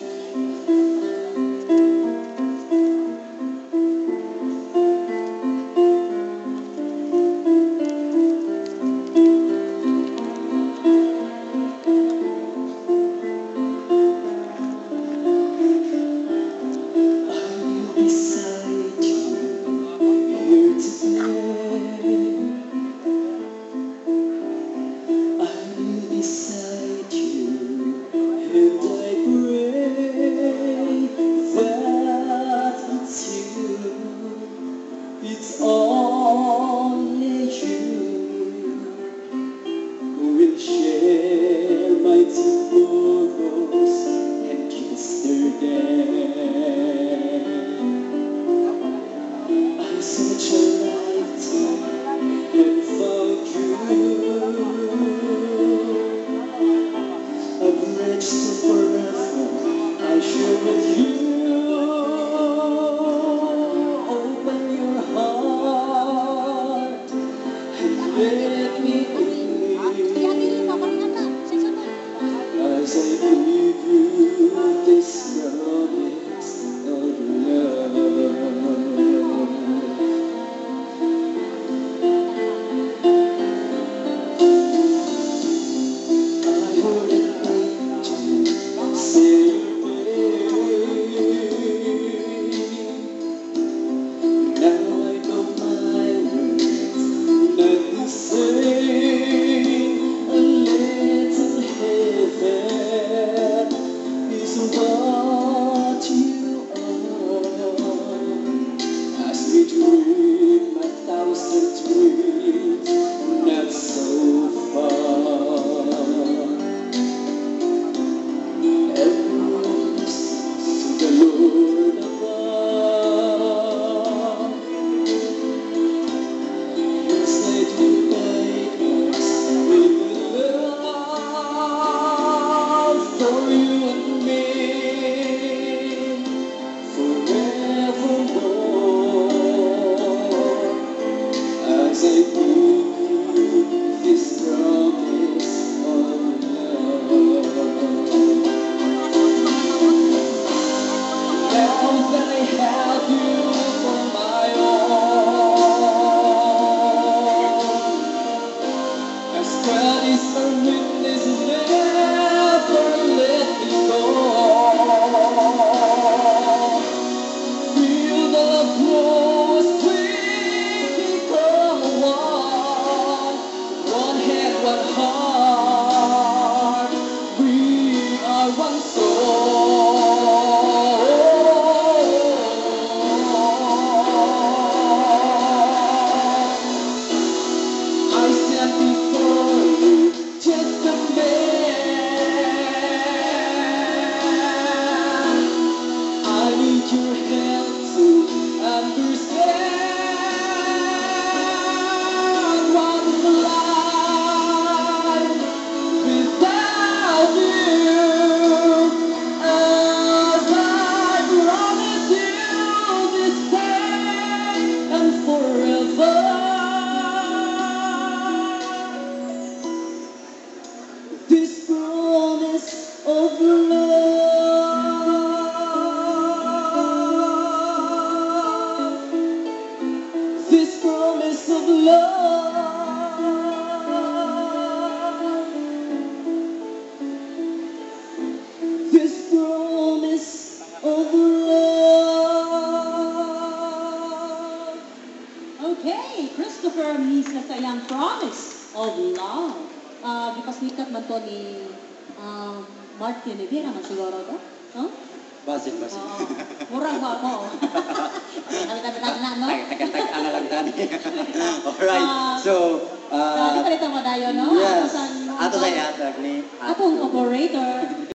It's only you who will share my tomorrows and yesterday. I searched a lifetime and found you. I've reached forever I share with you. Let me in as I give you this promise of love. I heard an angel say your name. Now I know my words. Let me sing a little heaven is what you are. As we dream a thousand dreams, not so far. Everyone listens to the Lord above. For you and me, forevermore, as I give you this promise of love. Now that I have you for my own, as God is my witness, never let me go. Feel the flow as we become one head, one heart. We are one soul. I stand before you, just a man. I need your help to understand what is life without you. As I promise you this day and forever. This promise of love, this promise of love, this promise of love. Okay, Christopher Misa sa iyang Promise of Love. Gipasnikat man to ni Martin Rivera man siguro to. No? Basin. Murang ba ako? Tag-tag no? Tag-tag lang tani. Alright, so Dito mo dayo, no? yes, Ato sa atag ni atong operator.